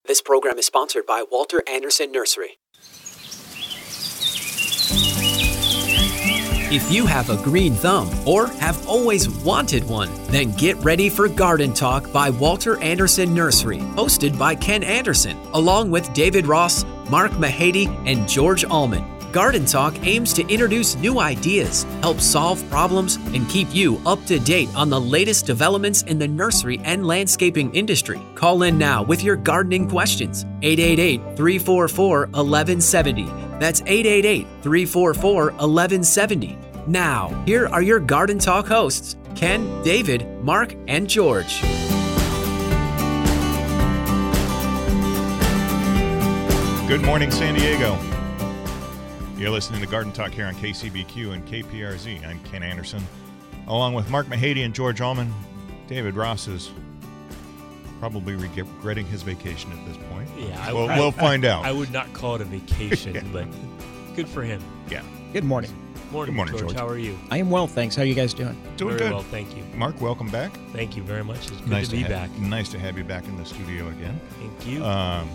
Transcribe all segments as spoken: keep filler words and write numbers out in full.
This program is sponsored by Walter Anderson Nursery. If you have a green thumb or have always wanted one, then get ready for Garden Talk by Walter Anderson Nursery, hosted by Ken Anderson, along with David Ross, Mark Mahady, and George Allman. Garden Talk aims to introduce new ideas, help solve problems, and keep you up to date on the latest developments in the nursery and landscaping industry. Call in now with your gardening questions. eight eight eight, three four four, one one seven zero. That's eight eight eight, three four four, one one seven zero. Now, here are your Garden Talk hosts, Ken, David, Mark, and George. Good morning, San Diego. You're listening to Garden Talk here on K C B Q and K P R Z. I'm Ken Anderson, along with Mark Mahady and George Allman. David Ross is probably regretting his vacation at this point. Yeah, I, we'll, I, we'll find I, out. I would not call it a vacation, Yeah. but good for him. Yeah. Good morning. Morning, Good morning, George. George. How are you? I am well, thanks. How are you guys doing? Doing Very good. well, thank you. Mark, welcome back. Thank you very much. It's good nice to be ha- back. Nice to have you back in the studio again. Thank you. Um,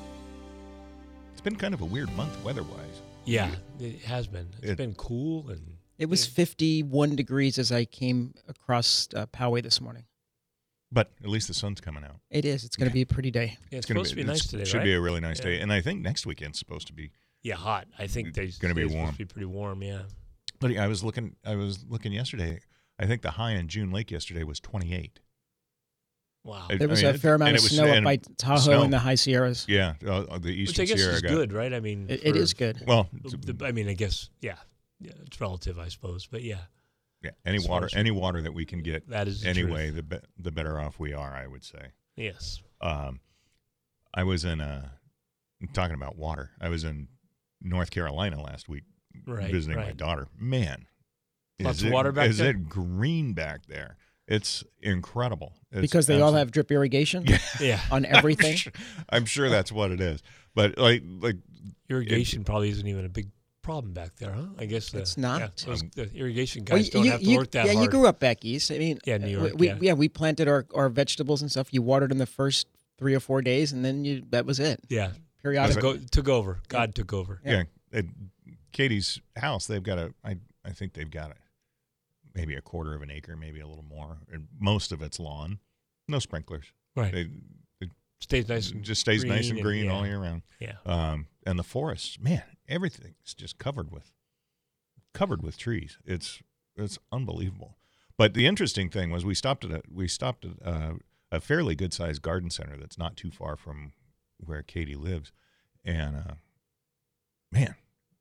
it's been kind of a weird month weather-wise. yeah, it has been. It's It- been cool and It was Yeah. fifty-one degrees as I came across uh, Poway this morning. But at least the sun's coming out. It is. It's going to be a pretty day. yeah, it's, gonna supposed to be nice it's- today, Should right? be a really nice Yeah. day. And I think next weekend's supposed to be. yeah, hot. I think they're gonna be supposed warm. to be pretty warm. Yeah. But I was looking. I was looking yesterday. I think the high in June Lake yesterday was twenty-eight. Wow. I- There was I mean, a fair and amount it of was- snow up and by Tahoe snow. and the High Sierras. Yeah, uh, the Which Eastern I guess Sierra is got. good, right? I mean, It, it for- is good. Well, the- the- I mean, I guess, yeah, yeah, it's relative, I suppose, but yeah, yeah, any as far water, as- any water that we can get that is the anyway, truth. the be, the better off we are. I would say. Yes. Um, I was in uh talking about water. I was in North Carolina last week Right. visiting right. my daughter. Man, Lots is of it, water back is there? it green back there? It's incredible. It's Because they all absolute- have drip irrigation Yeah. on I'm everything. sure, I'm sure that's what it is. But like like Irrigation probably isn't even a big problem back there, huh? I guess the, It's not. yeah, those, the irrigation Well, guys don't you- have to you- work that yeah, hard. you grew up back east. I mean, Yeah, New uh, York, We, yeah. we planted our, our vegetables and stuff. You watered in the first three or four days, and then you that was it. yeah, Periodically. took, o- took over. God took over. yeah, at Katie's house, they've got a I I think they've got a maybe a quarter of an acre, maybe a little more, and most of it's lawn, no sprinklers. Right. They, it Stays nice and just stays nice and green yeah. all year round. Yeah. Um, and the forests, man, everything's just covered with covered with trees. It's it's unbelievable. But the interesting thing was we stopped at a we stopped at a, a fairly good sized garden center that's not too far from where Katie lives, and uh, man,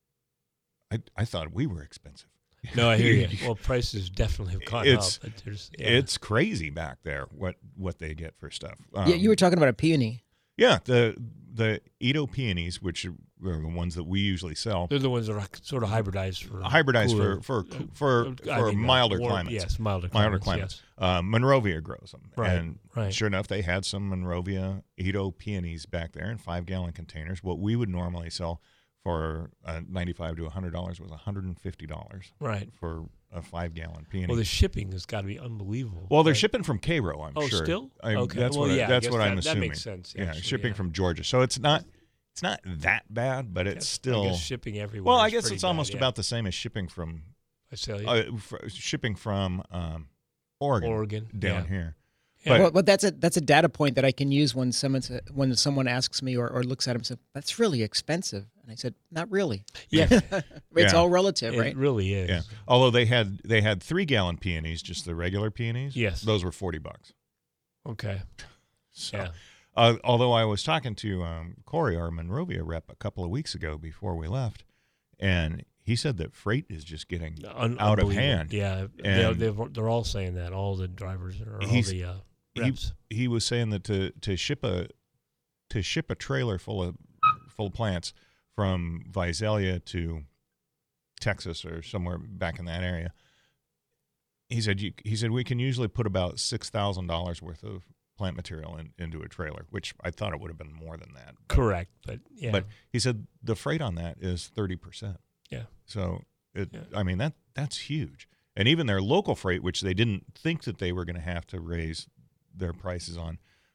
I I thought we were expensive. No, I hear you. Well, prices definitely have gone It's- up. But there's, yeah. It's crazy back there what what they get for stuff. Um, yeah, you were talking about a peony. yeah the the Edo peonies, which are the ones that we usually sell. They're the ones that are sort of hybridized for hybridized cooler- for for uh, for, I for mean, uh, milder warm- climates. Yes, milder milder climates. climates. Uh, Monrovia grows them, Right, and right. sure enough, they had some Monrovia Edo peonies back there in five gallon containers. What we would normally sell for uh, ninety-five to a hundred dollars was a hundred and fifty dollars Yes. Right. for a five gallon peony. Well, the shipping has got to be unbelievable. Well, they're right? shipping from Cairo, I'm Oh, sure. still? I, Okay. That's Well, what, I- yeah, I that's guess what I'm that- that assuming. makes sense, Yeah, actually, shipping yeah. from Georgia. So it's not it's not that bad, but it's Yes, I still guess shipping everywhere. well. I is guess pretty it's bad, almost yeah. about the same as shipping from I tell you, uh, fr- shipping from um, Oregon, Oregon down yeah. here. Yeah. But Well, but that's a that's a data point that I can use when someone sa- when someone asks me or, or looks at him and says, "That's really expensive," and I said, "Not really. Yeah, It's Yeah. all relative, it right?" really is. yeah, although they had they had three gallon peonies, just the regular peonies. Yes. those were forty bucks. Okay. So, Yeah. uh, although I was talking to um, Corey, our Monrovia rep, a couple of weeks ago before we left, and he said that freight is just getting Un- out of unbelievable. hand. Yeah, they're, And- they're, they're all saying that. All the drivers or all He's- the uh, he- reps. He was saying that to, to ship a to ship a trailer full of full of plants from Visalia to Texas or somewhere back in that area. He said you, he said we can usually put about six thousand dollars worth of plant material in, into a trailer, which I thought it would have been more than that. But, Correct, but yeah, But he said the freight on that is thirty percent. yeah, So it, Yeah. I mean that that's huge. And even their local freight, which they didn't think that they were going to have to raise their prices on,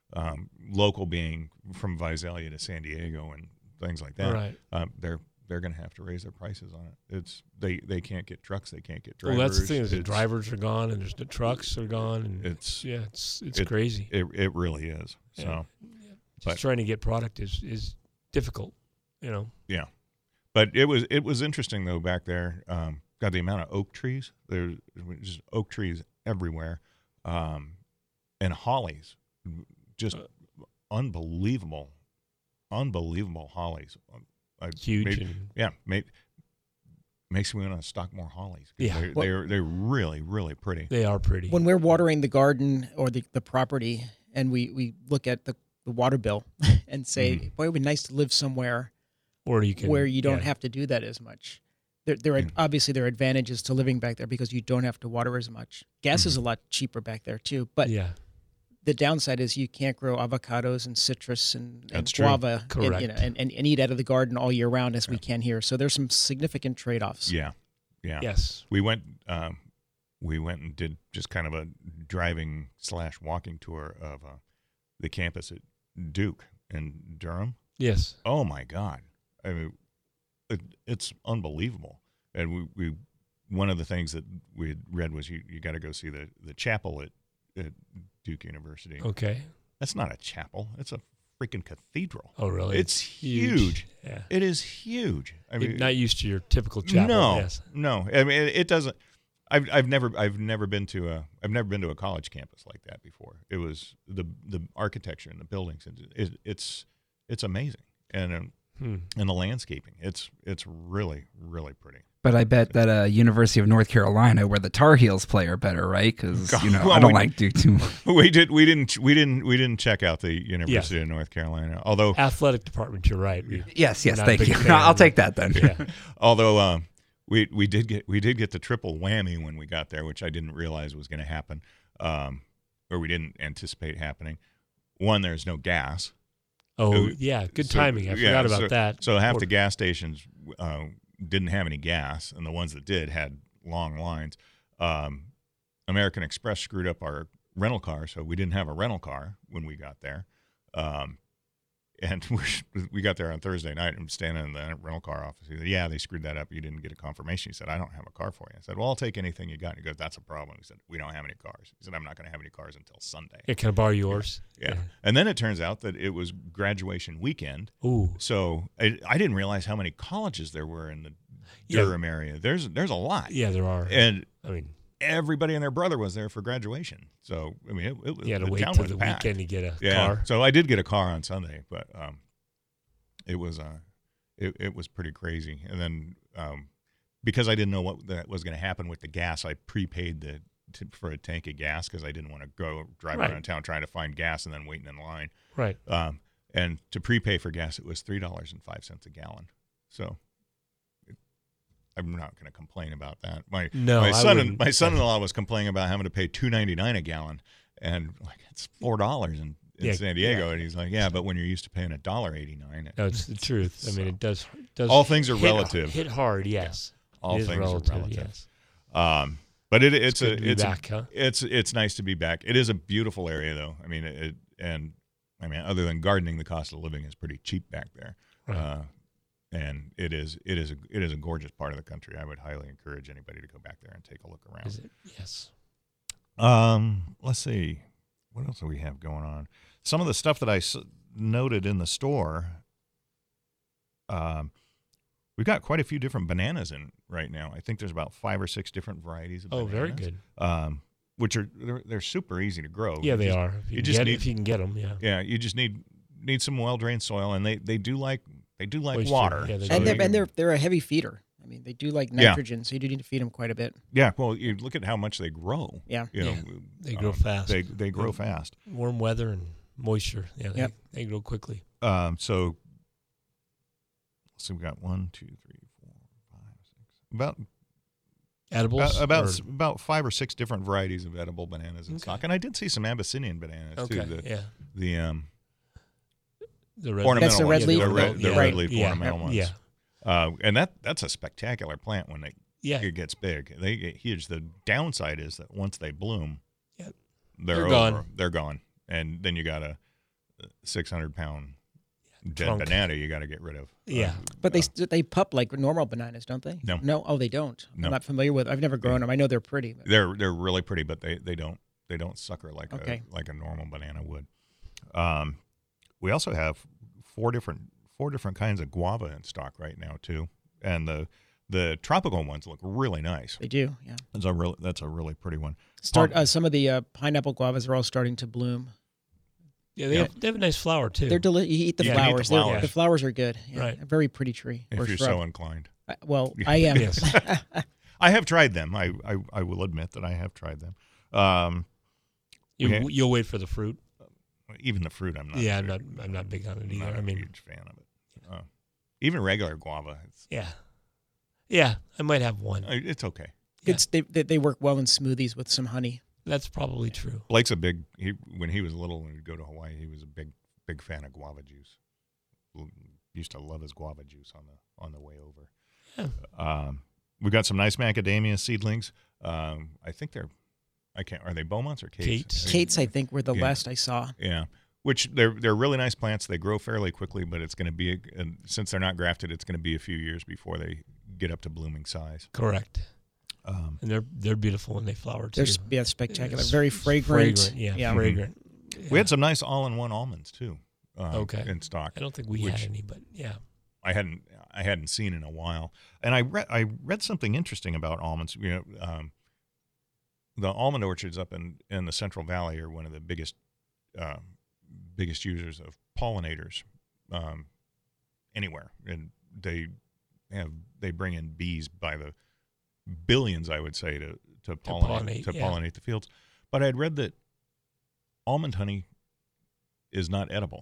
um, local being from Visalia to San Diego and things like that. Right. Um, they're they're going to have to raise their prices on it. It's they, they can't get trucks, they can't get Well, drivers. that's the thing is the It's- drivers are gone and there's the trucks are gone. And It's yeah, it's it's it- crazy. It it really is. So Yeah. Just but- trying to get product is is difficult. You know. yeah, but it was it was interesting though back there. Um, got the amount of oak trees. There's just oak trees everywhere, um, and hollies, just Uh, unbelievable, unbelievable hollies. I Huge. made- and, yeah, made, makes me want to stock more hollies. 'Cause Yeah. they're, Well- they're they're really really pretty. they are pretty. When we're watering the garden or the, the property, and we, we look at the, the water bill and say, Mhm. boy, it would be nice to live somewhere or you can where you don't yeah. have to do that as much. There, there are Yeah. obviously there are advantages to living back there because you don't have to water as much. Gas is a lot cheaper back there too, but yeah. the downside is you can't grow avocados and citrus and, and That's true. guava and, you know, Correct. and, and, and eat out of the garden all year round as we can here. So there's some significant trade-offs. Yeah, yeah. Yes. We went um, we went and did just kind of a driving slash walking tour of uh, the campus at Duke in Durham. Yes. Oh my God! I mean, it, it's unbelievable. And we, we one of the things that we had read was you, you got to go see the, the chapel at, at Duke University. Okay. That's not a chapel; it's a freaking cathedral. Oh, really? It's huge. Yeah. It is huge. I You're mean, not used to your typical chapel. no, Yes. no. I mean, it, it doesn't. I've I've never I've never been to a I've never been to a college campus like that before. It was the the architecture and the buildings. And it, it's it's amazing, and um, Hmm. and the landscaping. It's it's really really pretty. But I bet that uh, University of North Carolina, where the Tar Heels play, are better, right? Because you know Well, I don't we- like Duke too much. We did we didn't we didn't we didn't check out the University of North Carolina. Although Athletic department, you're right. We- Yes, we're yes, not a thank big you. fan. I'll take that then. Yeah. although um, we we did get we did get the triple whammy when we got there, which I didn't realize was going to happen, um, or we didn't anticipate happening. One, there's no gas. Oh, Uh, yeah. Good so- timing. I yeah, forgot about so- that. So half Or- the gas stations uh, didn't have any gas, and the ones that did had long lines. Um, American Express screwed up our rental car, so we didn't have a rental car when we got there. Um, and we we got there on Thursday night. I'm standing in the rental car office. He said, "Yeah, they screwed that up. You didn't get a confirmation." He said, "I don't have a car for you." I said, "Well, I'll take anything you got." And he goes, "That's a problem." He said, "We don't have any cars." He said, "I'm not going to have any cars until Sunday." Yeah, can I borrow yours? Yeah. And then it turns out that it was graduation weekend. Ooh. So I, I didn't realize how many colleges there were in the Yeah. Durham area. There's there's a lot. Yeah, there are. And I mean, everybody and their brother was there for graduation. So I mean, it, it was you had to the wait town till was the packed. weekend to get a Yeah. car. So I did get a car on Sunday, but um, it was uh, it, it was pretty crazy. And then um, because I didn't know what that was going to happen with the gas, I prepaid the to, for a tank of gas because I didn't want to go drive Right. around town trying to find gas and then waiting in line. Right. Um, and to prepay for gas, it was three dollars and five cents a gallon. So it, I'm not going to complain about that. My No, my I son wouldn't. my son-in-law was complaining about having to pay two ninety nine a gallon, and like it's four dollars in, in Yeah, San Diego, and he's like, yeah, but when you're used to paying a dollar eighty nine, No, it's the truth. I mean, So- it does. does All things are hit- relative. Hit hard, yes. all It is things relative, are relative. Yes. Um, but it, it's, It's good a to be it's back, a, huh? it's it's nice to be back. It is a beautiful area, though. I mean, it and I mean, other than gardening, the cost of living is pretty cheap back there. Right. Uh, and it is it is a it is a gorgeous part of the country. I would highly encourage anybody to go back there and take a look around. Is it? Yes. Um, let's see, what else do we have going on? Some of the stuff that I s- noted in the store. Um, we've got quite a few different bananas in right now. I think there's about five or six different varieties of Oh, bananas. very good. Um, which are they're, they're super easy to grow. Yeah, You they just- are. If you, you can just get, need- if you can get them, yeah. Yeah, you just need need some well drained soil, and they, they do like they do like Moisture, water. yeah, they So And do. they're you- and they're they're a heavy feeder. I mean, they do like Yeah. nitrogen, so you do need to feed them quite a bit. yeah. Well, you look at how much they grow. Yeah. You know, Yeah, they grow um, fast. They they grow fast. Warm weather and moisture. Yeah, they, Yep. they grow quickly. Um, so, so we got one, two, three, four, five, six, about Edibles? about about, or- s- about five or six different varieties of edible bananas in Okay. stock, and I did see some Abyssinian bananas okay, too. The yeah. the um The red ornamental That's the red ones, leaf the one. red, the yeah, red leaf yeah, ornamental ones. Yeah, Uh, and that that's a spectacular plant when they yeah. it gets big. They get huge. The downside is that once they bloom, Yep. they're, They're over. gone. They're gone, and then you gotta six hundred pound dead trunk. banana you got to get rid of. Yeah. Uh, But they uh, st- they pup like normal bananas, don't they? No. No. Oh, they don't. No. I'm not familiar with. I've never grown them. I know they're pretty. But. they're they're really pretty, but they, they don't they don't sucker like Okay. a like a normal banana would. Um, we also have four different four different kinds of guava in stock right now too, and the the tropical ones look really nice. They do. Yeah. That's a real that's a really pretty one. Start. Pom- Uh, some of the uh, pineapple guavas are all starting to bloom. Yeah, they, Yeah. Have, they have a nice flower too. They're deli- You eat the Yeah, you eat the flowers. They're- flowers. The flowers are good. Yeah. Right. A very pretty tree. if or you're shrub. so inclined. Uh, well, Yeah. I am. Yes. I have tried them. I, I, I will admit that I have tried them. Um, you, we ha- you'll wait for the fruit. even the fruit, I'm not. Yeah, I'm big- not. I'm not big on it I'm either. not I a mean, huge fan of it. Uh, even regular guava, it's yeah, yeah. I might have one. uh, it's okay. It's, they, they they work well in smoothies with some honey. That's probably true. Blake's a big. He when he was little and he'd go to Hawaii, he was a big big fan of guava juice. L- Used to love his guava juice on the on the way over. Yeah. Um, we got some nice macadamia seedlings. Um, I think they're. I can't. Are they Beaumonts or Kates? Kates. Kates, I think, were the Yeah. last I saw. Yeah, which they're they're really nice plants. They grow fairly quickly, but it's going to be, and since they're not grafted, it's going to be a few years before they get up to blooming size. Correct. Um, And they're they're beautiful when they flower too. They're s- yeah, spectacular. It's Very fragrant. Fragrant, yeah, Yeah. fragrant. We Yeah. had some nice all-in-one almonds too. Um, Okay. in stock. I don't think we which- had any, but yeah. I hadn't I hadn't seen in a while, and I read I read something interesting about almonds. You know, um, the almond orchards up in, in the Central Valley are one of the biggest uh, biggest users of pollinators um, anywhere, and they have they bring in bees by the billions, I would say, to to pollinate pollinate, to yeah. pollinate the fields. But I had read that almond honey is not edible.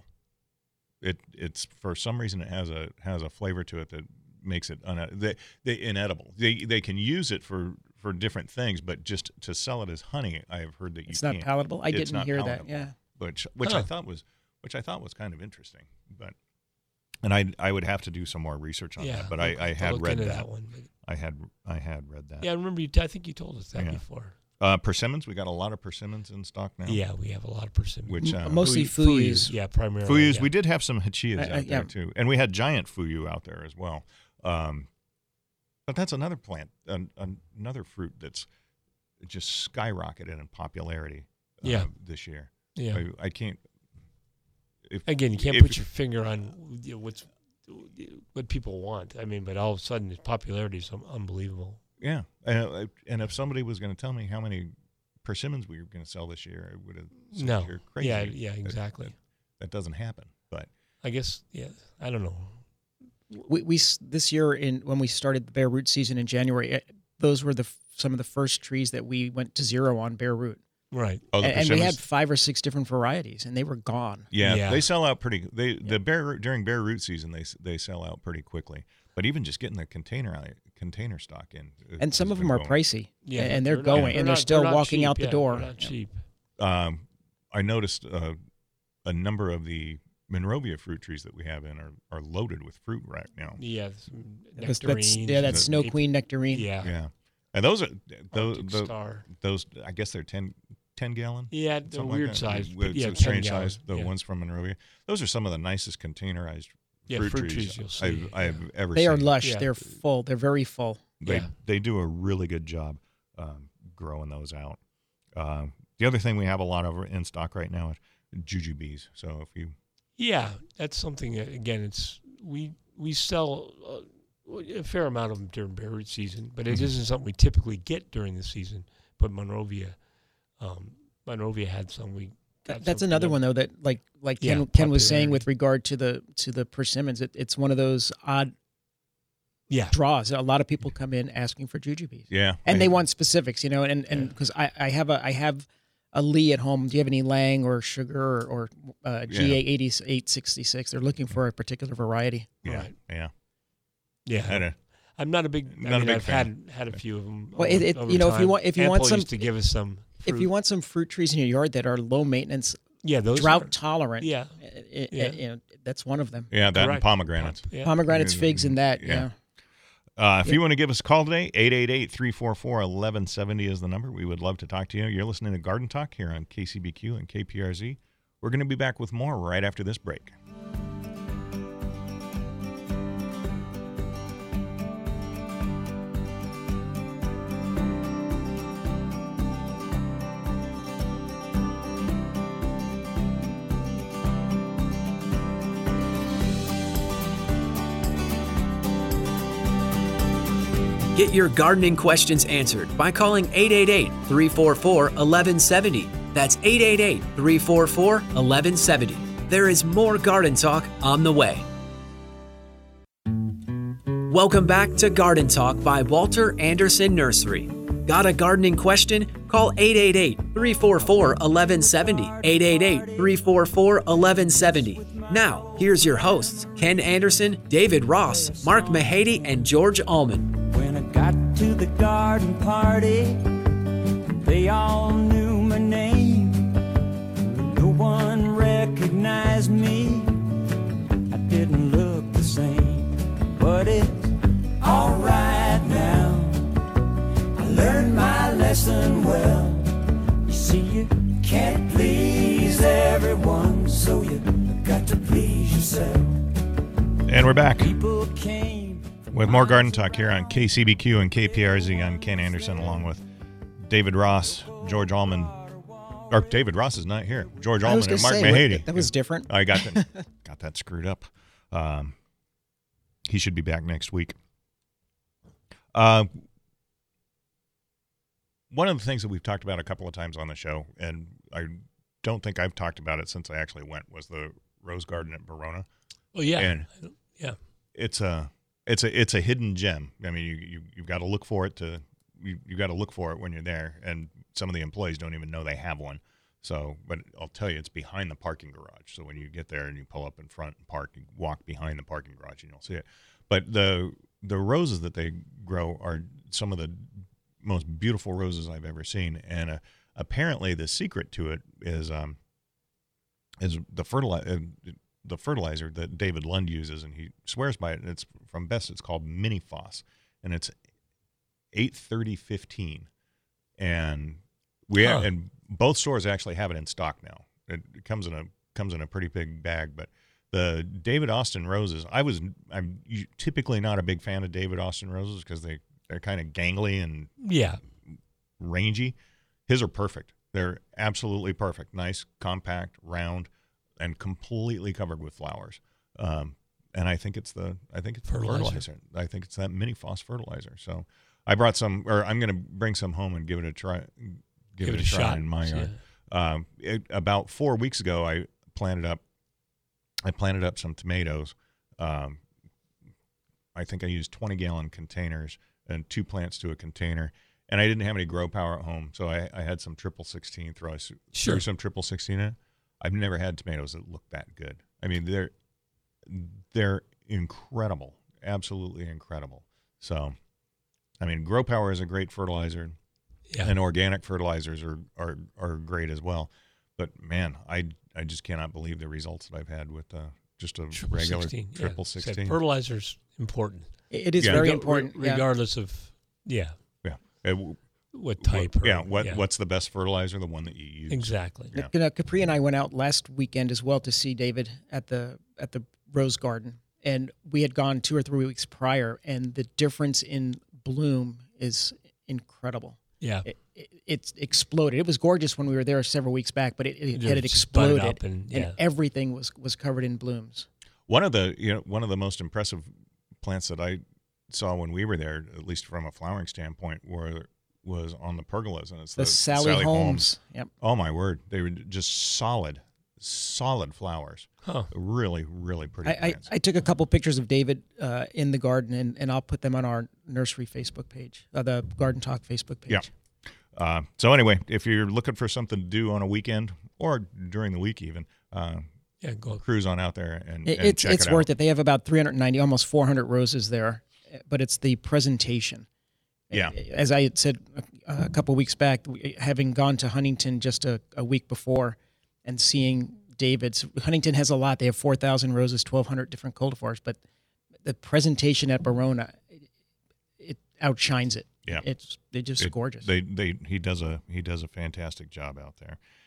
It it's for some reason it has a has a flavor to it that makes it un, they, they inedible. They they can use it for, for different things, but just to sell it as honey, I have heard that you It's can't. not palatable. I It's didn't not hear palatable, that. Yeah. which which I Huh. thought was which I thought was kind of interesting. But and I I would have to do some more research on yeah. that. But I'll- I, I I'll had look read into that. one. but- I had I had read that. Yeah, I remember. You, I think you told us that Yeah. before. Uh, persimmons, we got a lot of persimmons in stock now. Yeah, we have a lot of persimmons. Which M- uh, mostly Fuyu- fuyus. Yeah, primarily. Fuyus, yeah. we did have some hachiyas I- out I- there yeah. too, and we had giant fuyu out there as well. Um, but that's another plant, an, another fruit that's just skyrocketed in popularity. Uh, Yeah. this year. Yeah. I, I can't. If, Again, you can't if- put your finger on you know, what's what people want. I mean, but all of a sudden, its popularity is un- unbelievable. Yeah, uh, and if somebody was going to tell me how many persimmons we were going to sell this year, I would have said No. you're crazy. Yeah, yeah, That- exactly. That, that doesn't happen. But I guess. Yeah, I don't know. We, we s- this year in when we started the bare root season in January, eh, those were the f- some of the first trees that we went to zero on bare root, Right. oh, the and, and we persimmons- had five or six different varieties, and they were gone. Yeah, Yeah. they sell out pretty. They the bare root- during bare root season they s- they sell out pretty quickly. But even just getting the container out- container stock in, uh, And some has of been them are going. pricey, Yeah, and they're, not- going, and they're not- still not walking cheap, out the yeah, door. They're not cheap. Um, I noticed uh, a number of the Monrovia fruit trees that we have in are, are loaded with fruit right now. Yeah, some That's, that's, nectarines, yeah, that's the- Snow Queen nectarine. Yeah. Yeah, and those are those Arctic those, Star. those I guess they're ten, ten gallon. Yeah, they're something weird like that. size. With But yeah, some ten strange gallon, size. The yeah. ones from Monrovia. Those are some of the nicest containerized Yeah, fruit, fruit trees, trees you'll see, I've, I've yeah. ever They seen. are lush. Yeah. They're full. They're very full. They Yeah. they do a really good job um, growing those out. Um, the other thing we have a lot of in stock right now is jujubes. So if you Yeah, that's something that, again, it's we we sell uh, a fair amount of them during bare root season, but it Mhm. isn't something we typically get during the season. But Monrovia, um, Monrovia had some. We got That, that's some from another them. one though that like like Yeah, Ken, Ken was saying popularity. with regard to the to the persimmons. It, it's one of those odd Yeah, draws. A lot of people come in asking for jujubes, yeah, and I- they want specifics, you know. And and Yeah. because I, I have a I have a Lee at home. Do you have any Lang or Sugar or, or uh, G A eighty-eight sixty-six? They're looking for a particular variety. yeah, Right. yeah. yeah. Had a- I'm not a big. I Not a mean, big I've fan. had had a few of them. Well, over, it- it- over you know, if you time. want- if you want Ample some- used to give us some. If fruit. you want some fruit trees in your yard that are low maintenance, yeah, those drought are- tolerant, Yeah, i- i- Yeah. you know, that's one of them. yeah, that and correct. pomegranates. Yeah. Pomegranates, figs, and that. Yeah. Yeah. Uh, if Yeah. you want to give us a call today, eight eight eight, three four four, one one seven zero is the number. We would love to talk to you. You're listening to Garden Talk here on K C B Q and K P R Z, We're going to be back with more right after this break. Get your gardening questions answered by calling eight eight eight, three four four, one one seven zero. That's eight eight eight, three four four, one one seven zero. There is more garden talk on the way. Welcome back to Garden Talk by Walter Anderson Nursery. Got a gardening question? Call eight eight eight, three four four, one one seven zero. eight eight eight, three four four, one one seven zero. Now, here's your hosts, Ken Anderson, David Ross, Mark Mahady, and George Allman. When I got to the garden party, they all knew my name. No one recognized me. I didn't look the same, but it's all right now. I learned my lesson well. You see, you can't please everyone, so you got to please yourself. And we're back People came with more Garden Talk here on K C B Q and K P R Z. I'm Ken Anderson along with David Ross, George Allman. Or David Ross is not here. George I was Allman and gonna Mark say, Mahady. what- that was different. I got that, got that screwed up. Um, he should be back next week. Uh, one of the things that we've talked about a couple of times on the show, and I don't think I've talked about it since I actually went, was the Rose Garden at Verona. Oh yeah, And yeah. it's a it's a it's a hidden gem. I mean, you, you you've got to look for it to you you got to look for it when you're there, and some of the employees don't even know they have one. So, but I'll tell you, it's behind the parking garage. So when you get there and you pull up in front and park, you walk behind the parking garage and you'll see it. But the the roses that they grow are some of the most beautiful roses I've ever seen, and uh, apparently the secret to it is um is the fertilizer. Uh, the fertilizer that David Lund uses, and he swears by it. And it's from Best. It's called Mini-Phos, and it's eight thirty fifteen. And we Huh. and both stores actually have it in stock now. It, it comes in a comes in a pretty big bag. But the David Austin roses, I was I'm typically not a big fan of David Austin roses because they they're kind of gangly and Yeah. rangy. His are perfect. They're absolutely perfect. Nice, compact, round, and completely covered with flowers. Um, and I think it's the I think it's Fertilizer. the fertilizer. I think it's that Mini-Phos fertilizer. So I brought some, or I'm going to bring some home and give it a try. Give, Give it, it a, a try shot. in my Yeah. yard. Um, it, about four weeks ago, I planted up. I planted up some tomatoes. Um, I think I used twenty gallon containers and two plants to a container. And I didn't have any grow power at home, so I, I had some triple sixteen. Throw, I Sure. threw some triple sixteen in it. I've never had tomatoes that look that good. I mean, they're they're incredible, absolutely incredible. So, I mean, grow power is a great fertilizer, Yeah. and organic fertilizers are, are are great as well. But man, I I just cannot believe the results that I've had with uh, just a Triple regular sixteen. Yeah. triple Said sixteen. Fertilizer's important. It is Yeah. very Rega- important. re- yeah. regardless of yeah yeah. Uh, w- what type. what- or, yeah. What what's the best fertilizer? The one that you use. exactly? Yeah. You know, Capri and I went out last weekend as well to see David at the at the Rose Garden, and we had gone two or three weeks prior, and the difference in bloom is incredible. Yeah. It, it, it's exploded. It was gorgeous when we were there several weeks back, but it, it, Yeah, had just budded exploded, up and- yeah. everything was was covered in blooms. One of the you know one of the most impressive plants that I saw when we were there, at least from a flowering standpoint, were was on the pergolas, and it's The, the, Sally, Holmes. Yep. Oh my word, they were just solid, solid flowers. Huh. Really, really pretty I, I, plants. I took a couple pictures of David uh, in the garden, and, and I'll put them on our nursery Facebook page, uh, the Garden Talk Facebook page. Yeah. Uh, so anyway, if you're looking for something to do on a weekend or during the week, even uh, Yeah. Go. cruise on out there and, It, and it's check it's it worth out. it. They have about three hundred ninety, almost four hundred roses there, but it's the presentation. Yeah. As I had said a, a couple weeks back, we- having gone to Huntington just a, a week before and seeing David's, Huntington has a lot. They have four thousand roses, twelve hundred different cultivars, but the presentation at Verona, it, it outshines it. Yeah. It's they're just It- gorgeous. They they he does a he does a fantastic job out there,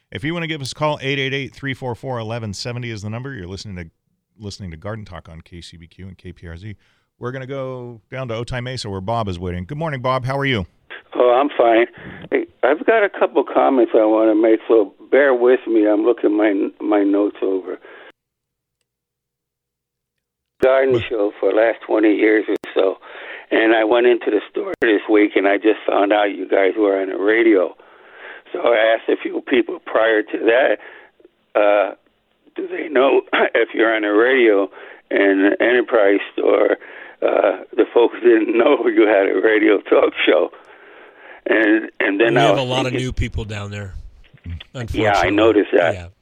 If you want to give us a call, eight eight eight, three four four, one one seven zero is the number. You're listening to listening to Garden Talk on K C B Q and K P R Z. We're going to go down to Otay Mesa where Bob is waiting. Good morning, Bob. How are you? Oh, I'm fine. Hey, I've got a couple comments I want to make, so bear with me. I'm looking my my notes over. Garden show for the last twenty years or so, and I went into the store this week, and I just found out you guys were on the radio. So I asked a few people prior to that, uh, do they know if you're on the radio? And the Enterprise store, uh, the folks didn't know you had a radio talk show. And and then we I have was a lot thinking, of new people down there. Yeah, I noticed that. Yeah.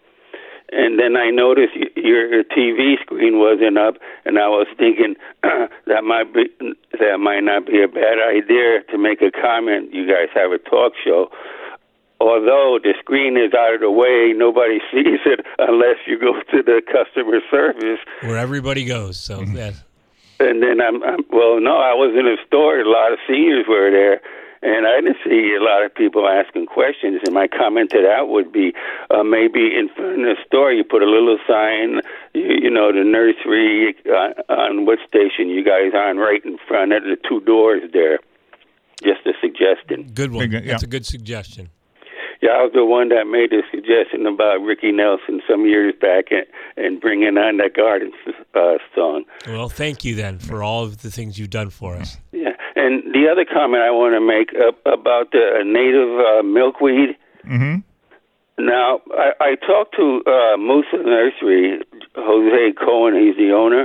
And then I noticed y- your T V screen wasn't up, and I was thinking uh, that might be that might not be a bad idea to make a comment. You guys have a talk show. Although the screen is out of the way, nobody sees it unless you go to the customer service. Where everybody goes. So Mm-hmm. that. And then I'm, I'm, well, no, I was in a store. A lot of seniors were there, and I didn't see a lot of people asking questions. And my comment to that would be uh, maybe in front of the store you put a little sign, you, you know, the nursery uh, on what station you guys on, right in front of the two doors there. Just a suggestion. Good one. Yeah. That's a good suggestion. Yeah, I was the one that made the suggestion about Ricky Nelson some years back and, and bringing on that garden uh, song. Well, thank you then for all of the things you've done for us. Yeah, and the other comment I want to make uh, about the native uh, milkweed. Mm-hmm. Now, I, I talked to uh, Musa Nursery, Jose Cohen, he's the owner.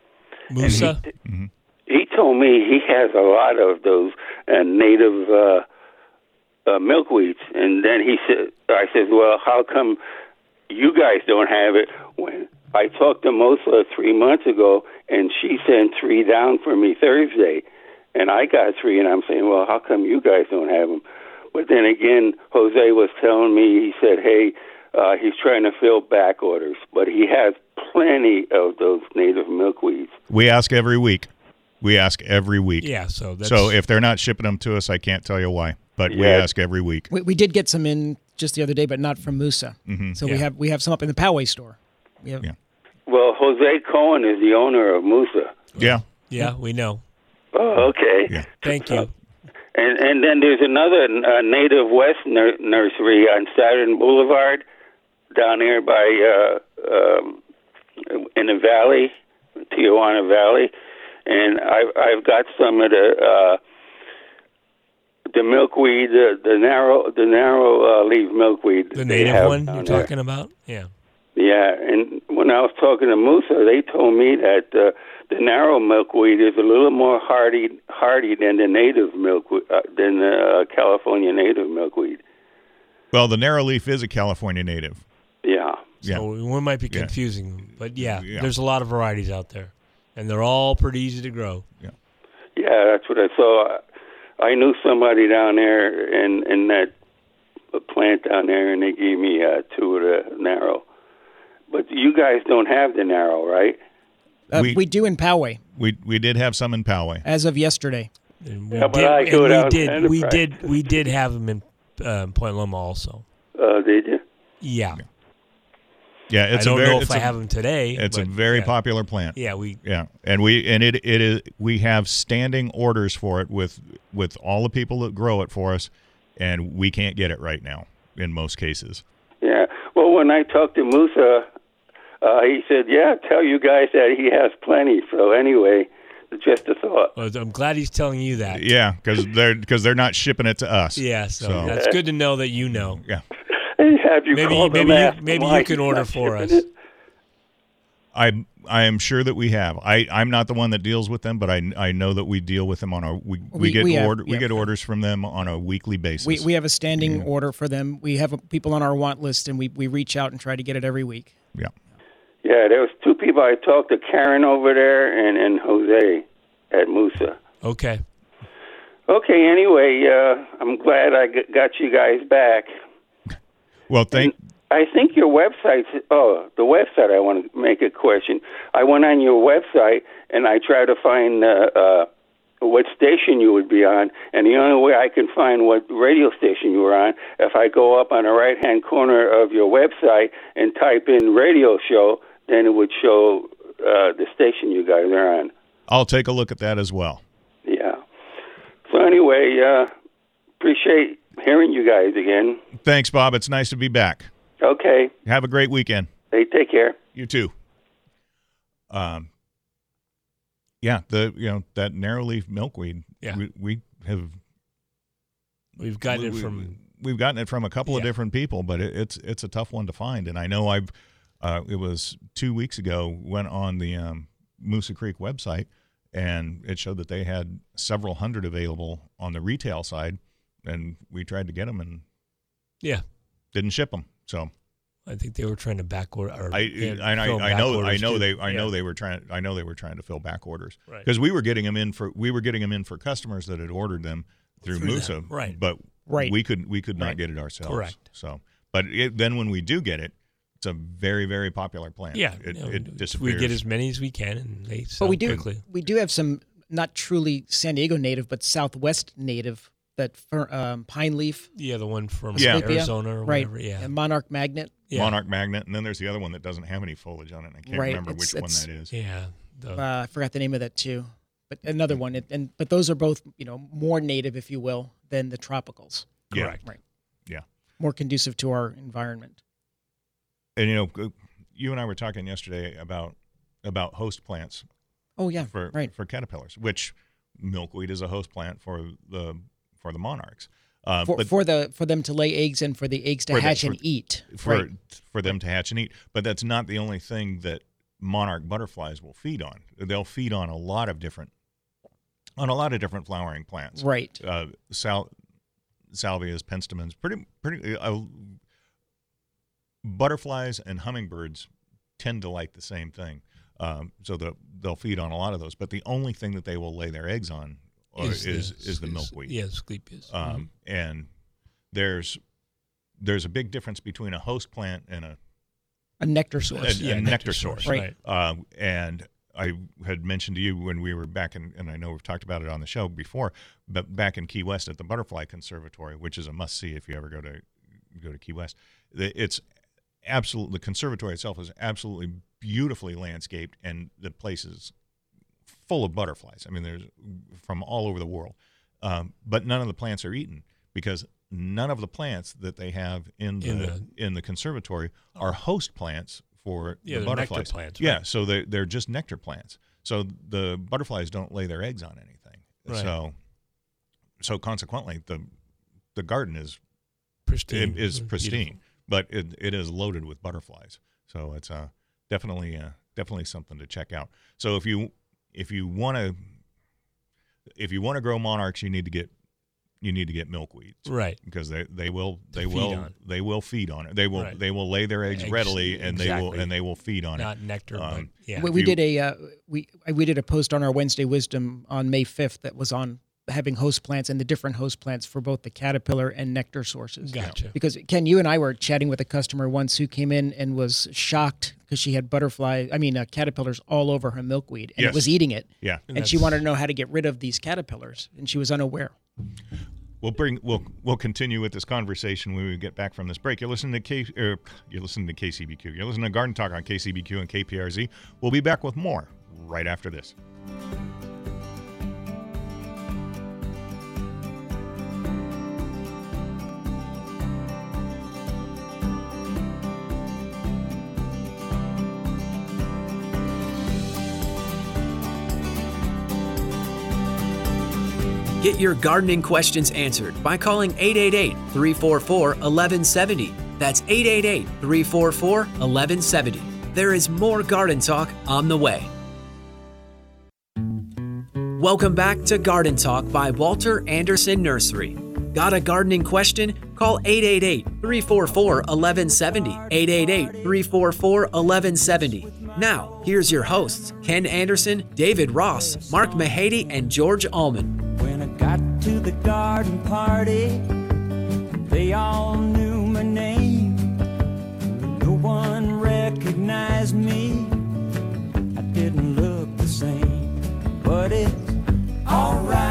Musa? He, mm-hmm. he told me he has a lot of those uh, native uh Uh, milkweeds, and then he said, I said, well, how come you guys don't have it? When I talked to Mosa three months ago, and she sent three down for me Thursday, and I got three, and I'm saying, well, how come you guys don't have them? But then again, Jose was telling me, he said, hey, uh, he's trying to fill back orders, but he has plenty of those native milkweeds. We ask every week. We ask every week. Yeah, so that's... So if they're not shipping them to us, I can't tell you why. But we Yeah. ask every week. We, we did get some in just the other day, but not from Musa. Mm-hmm. So Yeah. we have we have some up in the Poway store. We have, Yeah. Well, Jose Cohen is the owner of Musa. Yeah. Yeah, we know. Oh, okay. Yeah. Thank you. And and then there's another uh, Native West nur- nursery on Saturn Boulevard down here by uh, um, in the valley, Tijuana Valley, and I've I've got some of the uh, the milkweed, the, the narrow the narrow uh, leaf milkweed. The they native have one down you're there. talking about? Yeah. Yeah, and when I was talking to Musa, they told me that uh, the narrow milkweed is a little more hardy hardy than the native milkweed, uh, than the uh, California native milkweed. Well, the narrow leaf is a California native. Yeah. Yeah. So one might be Yeah. confusing, but yeah, Yeah. there's a lot of varieties out there, and they're all pretty easy to grow. Yeah, that's what I saw. I knew somebody down there in in that plant down there, and they gave me uh, two of the narrow. But you guys don't have the narrow, right? Uh, We- we, do in Poway We we did have some in Poway. as of yesterday. And we Yeah, but did, I and go we down to did, we Enterprise. did, we did have them in um, Point Loma also. Uh, did you? Yeah, Yeah, it's I don't a very know if it's I a, have them today. it's a but very yeah. popular plant. Yeah, we Yeah, and we and it it is we have standing orders for it with with all the people that grow it for us, and we can't get it right now in most cases. Yeah. Well, when I talked to Musa, uh, he said, "Yeah, tell you guys that he has plenty." So anyway, just a thought. Well, I'm glad he's telling you that. Yeah, because they're because they're not shipping it to us. Yeah, so, So- that's good to know that you know. Yeah, Hey, have you Maybe called maybe him you, asked him maybe why you can he's order not for us. shipping it? I I am sure that we have. I I'm not the one that deals with them, but I I know that we deal with them on a we, we, We- get we have- order we yeah. get orders from them on a weekly basis. We we have a standing order for them. We have uh, people on our want list, and we, we reach out and try to get it every week. yeah. Yeah, there was two people I talked to, Karen over there and, and Jose at Musa. Okay. Okay, anyway, uh, I'm glad I g- got you guys back. Well, thank I think your website, oh, the website, I want to make a question. I went on your website and I tried to find uh, uh, what station you would be on, and the only way I can find what radio station you were on, if I go up on the right-hand corner of your website and type in radio show, then it would show uh, the station you guys are on. I'll take a look at that as well. Yeah. So anyway, uh, appreciate hearing you guys again. Thanks, Bob. It's nice to be back. Okay. Have a great weekend. Hey, take care. You too. Um. Yeah, the you know that narrow-leaf milkweed. Yeah. we, we have We've gotten we, it from. We've gotten it from a couple of Yeah. different people, but it, it's it's a tough one to find. And I know I've. Uh, it was two weeks ago. Went on the um, Moosa Creek website, and it showed that they had several hundred available on the retail side, and we tried to get them and Yeah. didn't ship them. So I think they were trying to back order. Or I yeah, I, I, fill I back know I orders know too. they I Yeah. know they were trying I know they were trying to fill back orders Right. because we were getting them in for we were getting them in for customers that had ordered them through, Through Moosa, them, right. But Right. we could we could not Right. get it ourselves. Correct. So, but it, then when we do get it, it's a very very popular plant. Yeah. it, you know, it we disappears. get as many as we can, and they sell But we do quickly. we do have some not truly San Diego native, but Southwest native that fir- um, pine leaf, Yeah, the one from Yeah. Arizona or right? whatever. Yeah. And Monarch Magnet. yeah. Monarch Magnet, and then there's the other one that doesn't have any foliage on it. I can't Right, remember it's- which one it's- that is. Yeah. The, Uh, I forgot the name of that too, but another one. And, and but those are both you know more native, if you will, than the tropicals. Yeah. correct. Right. Yeah. More conducive to our environment. And you know, you and I were talking yesterday about about host plants Oh yeah, for right. for caterpillars, which milkweed is a host plant for the for the monarchs. Uh, For, but for the for them to lay eggs and for the eggs to For the- hatch for- and eat. for right. for them to hatch and eat. But that's not the only thing that monarch butterflies will feed on. They'll feed on a lot of different on a lot of different flowering plants. Right. Uh, sal- salvias, penstemons, pretty pretty. Uh, butterflies and hummingbirds tend to like the same thing, um, so the, they'll feed on a lot of those. But the only thing that they will lay their eggs on uh, is is, the, is the milkweed. Yeah, Asclepias. Um, and there's there's a big difference between a host plant and a, A nectar a, source. a Yeah, nectar, nectar source. source, right. Um, and I had mentioned to you when we were back in, and I know we've talked about it on the show before, but back in Key West at the Butterfly Conservatory, which is a must see if you ever go to go to Key West. It's absolutely, the conservatory itself is absolutely beautifully landscaped, and the place is full of butterflies. I mean, there's from all over the world, um, but none of the plants are eaten because none of the plants that they have in the In in the- the, conservatory are host plants for Yeah, the they're nectar butterflies. plants, Yeah, right. so they they're just nectar plants. So the butterflies don't lay their eggs on anything. Right. So so consequently, the the garden is Pristine. it is Beautiful. pristine, but it, it is loaded with butterflies. So it's uh, definitely uh, definitely something to check out. So if you if you want to if you want to grow monarchs, you need to get you need to get milkweeds, Right. because they, they will they feed will on. they will feed on it. They will Right. they will lay their eggs Eggs, readily, and they will exactly. and they will feed on Not it. nectar, Um, but yeah. We, we you- did a uh, we we did a post on our Wednesday Wisdom on May fifth that was on having host plants and the different host plants for both the caterpillar and nectar sources. Gotcha. Because Ken, you and I were chatting with a customer once who came in and was shocked because she had butterfly, I mean uh, caterpillars all over her milkweed, and Yes. it was eating it. Yeah, And And she that's- wanted to know how to get rid of these caterpillars, and she was unaware. we'll bring we'll we'll continue with this conversation when we get back from this break. You're listening to K er, you're listening to K C B Q. You're listening to Garden Talk on K C B Q and K P R Z. We'll be back with more right after this. Get your gardening questions answered by calling eight eight eight, three four four, one one seven zero. That's eight eight eight, three four four, one one seven zero. There is more Garden Talk on the way. Welcome back to Garden Talk by Walter Anderson Nursery. Got a gardening question? Call eight eight eight, three four four, one one seven zero. eight eight eight, three four four, one one seven zero. Now, here's your hosts, Ken Anderson, David Ross, Mark Mahady, and George Allman. When I got to the garden party, they all knew my name. No one recognized me. I didn't look the same, but it's alright.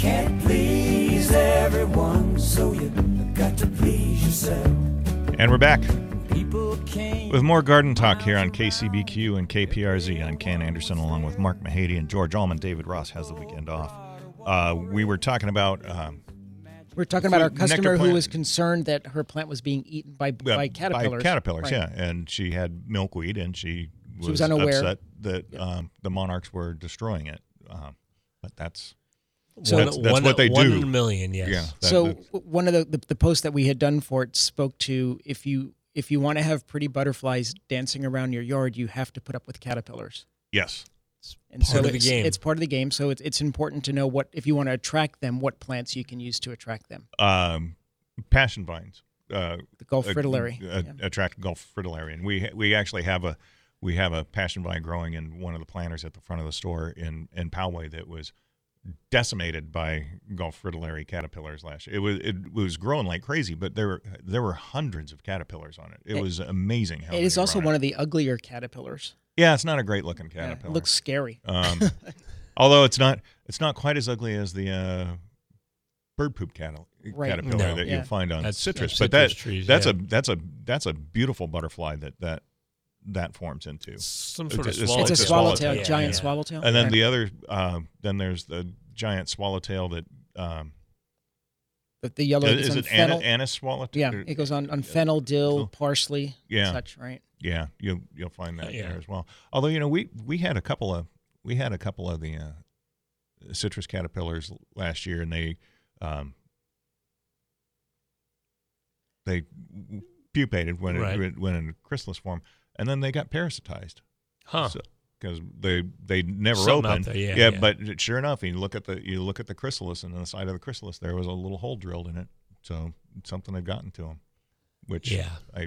can't please everyone, so you got to please yourself. And we're back People came with more Garden Talk here on K C B Q and K P R Z. I'm Ken Anderson along with Mark Mahady and George Allman. David Ross has the weekend off. Uh, we were talking about... Um, We're talking about our Nectar customer who plant. was concerned that her plant was being eaten by uh, by caterpillars. By caterpillars, Right. yeah. And she had milkweed, and she was, She was unaware. upset that um, the monarchs were destroying it. Um, but that's... So- that's, that's one, what they one do. in a million, yes. Yeah. that- So that's- w- one of the, the the posts that we had done for it spoke to if you if you want to have pretty butterflies dancing around your yard, you have to put up with caterpillars. yes. And Part so of the it's, game. it's part of the game. So it's it's important to know what if you want to attract them, what plants you can use to attract them. Um, passion vines. Uh, The Gulf uh, fritillary. uh, Yeah. attract Gulf fritillary, and we we actually have a we have a passion vine growing in one of the planters at the front of the store in in Poway that was decimated by Gulf fritillary caterpillars last year. It was it was growing like crazy, but there were there were hundreds of caterpillars on it. It, It- was amazing how It is many also were on one it. of the uglier caterpillars. Yeah, it's not a great looking Yeah, caterpillar. it looks scary. Um, although it's not it's not quite as ugly as the uh, bird poop cattle, Right. caterpillar No. that Yeah. you'll find on That's- citrus. that's But that citrus trees, that's yeah. a that's a that's a beautiful butterfly that that that forms into. Some It's sort a- of it's- swallow. It's a it's a swallowtail, swallowtail. giant Yeah. swallowtail. And then Right. the other uh, then there's the giant swallowtail that um, the, the yellow is is on it fennel. anise, anise swallowtail? Yeah, it goes on, on fennel, dill, Cool. parsley, Yeah. such, right? Yeah, you'll you'll find that Yeah. there as well. Although you know we we had a couple of we had a couple of the uh, citrus caterpillars last year, and they um, they pupated when Right. it went in chrysalis form, and then they got parasitized. Huh. Because they they never Something out opened. there, yeah, yeah. But sure enough, you look at the you look at the chrysalis, and on the side of the chrysalis there was a little hole drilled in it. So something had gotten to them, which Yeah. I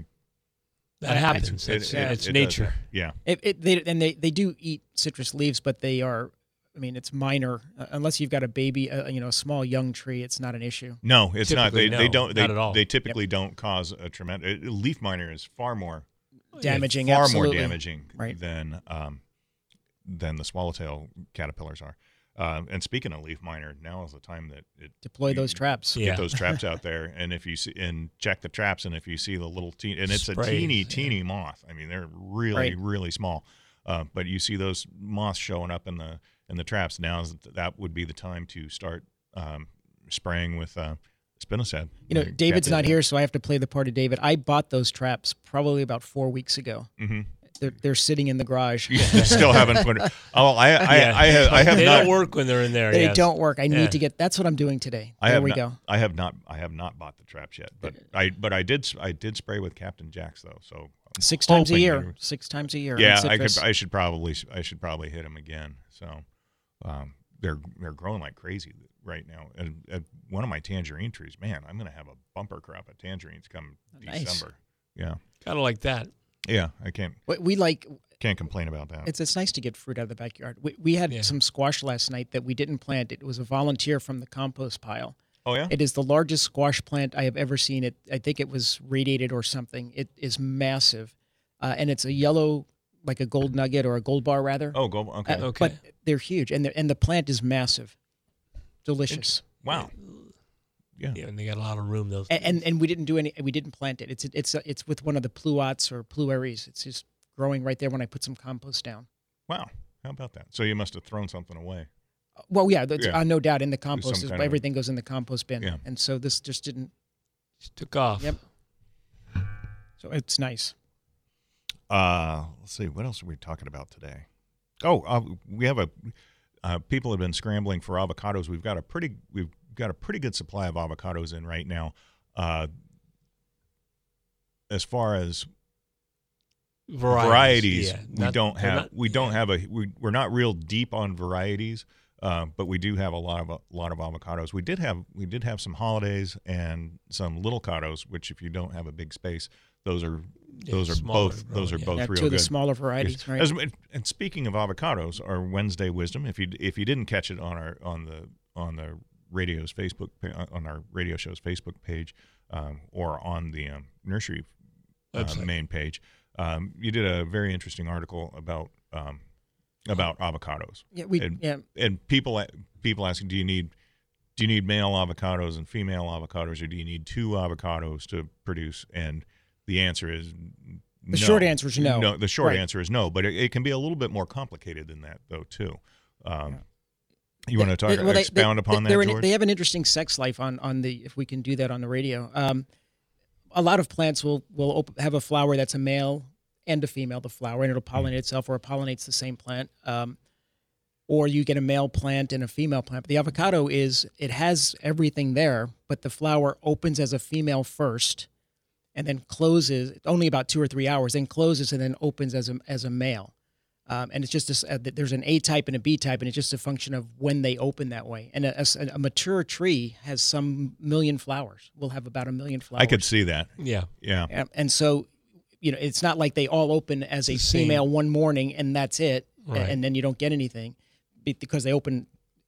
That happens. it- It's, it- it's it does. nature. Yeah. It, it, they, and they, they do eat citrus leaves, but they are, I mean, it's minor. Uh, unless you've got a baby, uh, you know, a small young tree, it's not an issue. No, it's not. They Typically, they no, don't. They, not at all. they typically don't cause a tremendous. Leaf miner is far more Damaging, far absolutely. more damaging Right. than um, than the swallowtail caterpillars are. Um, and speaking of leaf miner, now is the time that it Deploy you those traps. Yeah. Get those traps out there, and if you see and check the traps, and if you see the little teen, and it's Spray, a teeny, yeah. teeny moth. I mean, they're really, Right. really small. Uh, but you see those moths showing up in the in the traps. Now is that would be the time to start um, spraying with uh, spinosad. You know, Uh, David's not Captain- here, so I have to play the part of David. I bought those traps probably about four weeks ago. Mhm. They're, they're sitting in the garage. You still haven't put. Oh, I, I, Yeah. I, have, I have they not. don't work when they're in there. They yes. don't work. I Yeah. need to get. That's what I'm doing today. I there have we not, go. I have not. I have not bought the traps yet, but I. But I did. I did spray with Captain Jack's though. So I'm Six times a hoping year. you- Six times a year. on Yeah, I could. citrus. I should probably. I should probably hit them again. So, um, they're they're growing like crazy right now. And at one of my tangerine trees, man, I'm going to have a bumper crop of tangerines come Nice. December. Yeah, Kind of like that. yeah. I can't We- we like. can't complain about that. It's it's nice to get fruit out of the backyard. We we had Yeah. some squash last night that we didn't plant. It was a volunteer from the compost pile. oh yeah. It is the largest squash plant I have ever seen. It I think it was radiated or something. It is massive, uh, and it's a yellow, like a gold nugget or a gold bar rather. oh, go. Okay. Uh, Okay. But they're huge, and the and the plant is massive, delicious. Wow. Yeah. Yeah, and they got a lot of room. Those. And, and and we didn't do any. We didn't plant it. It's it's it's with one of the pluots or pluaries. It's just growing right there when I put some compost down. Wow. How about that? So you must have thrown something away. Well, yeah, that's, Yeah. uh, no doubt in the compost. some is- kind of- everything goes in the compost bin, Yeah. and so this just didn't. Just took off. Yep. So it's nice. Uh, let's see. What else are we talking about today? Oh, uh, we have a. Uh, people have been scrambling for avocados. We've got a pretty. We've got a pretty good supply of avocados in right now. Uh, as far as Varieties. varieties, yeah. we Not- don't they're have. not- we don't yeah. have a. We, we're not real deep on varieties, uh, but we do have a lot of a lot of avocados. We did have. We did have some holidays and some little cados, which if you don't have a big space, those are Yeah, those are smaller both growing, those are yeah. both Yeah, real two of the good. smaller varieties, Yes. right? As- and speaking of avocados, our Wednesday wisdom. If you if you didn't catch it on our on the on the radio's Facebook pa- on our radio show's Facebook page um, or on the um, nursery uh, Website. main page, um, you did a very interesting article about um, about avocados. yeah, we and, yeah. and people people asking, do you need do you need male avocados and female avocados, or do you need two avocados to produce? And the answer is The no. short answer is no. No, the short Right. answer is no, but it, it can be a little bit more complicated than that, though, too. Um, you want to talk, Well, they- expound they, upon they're that, an- George? They have an interesting sex life on, on the, if we can do that on the radio. Um, a lot of plants will, will op- have a flower that's a male and a female, the flower, and it'll pollinate itself, or it pollinates the same plant. Um, or you get a male plant and a female plant. But the avocado is, it has everything there, but the flower opens as a female first and then closes only about two or three hours, then closes and then opens as a, as a male. Um, and it's just this, uh, there's an A type and a B type, and it's just a function of when they open that way. And a, a, a mature tree has some million flowers. We'll have about a million flowers. I could see that. Yeah. Yeah. And, and so, you know, it's not like they all open as a It's the same. female one morning and that's it, Right. and then you don't get anything, be- because they open